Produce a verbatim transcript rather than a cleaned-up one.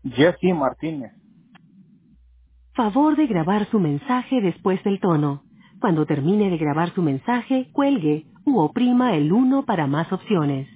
Jesse Martínez. Favor de grabar su mensaje después del tono. Cuando termine de grabar su mensaje, cuelgue u oprima el uno para más opciones.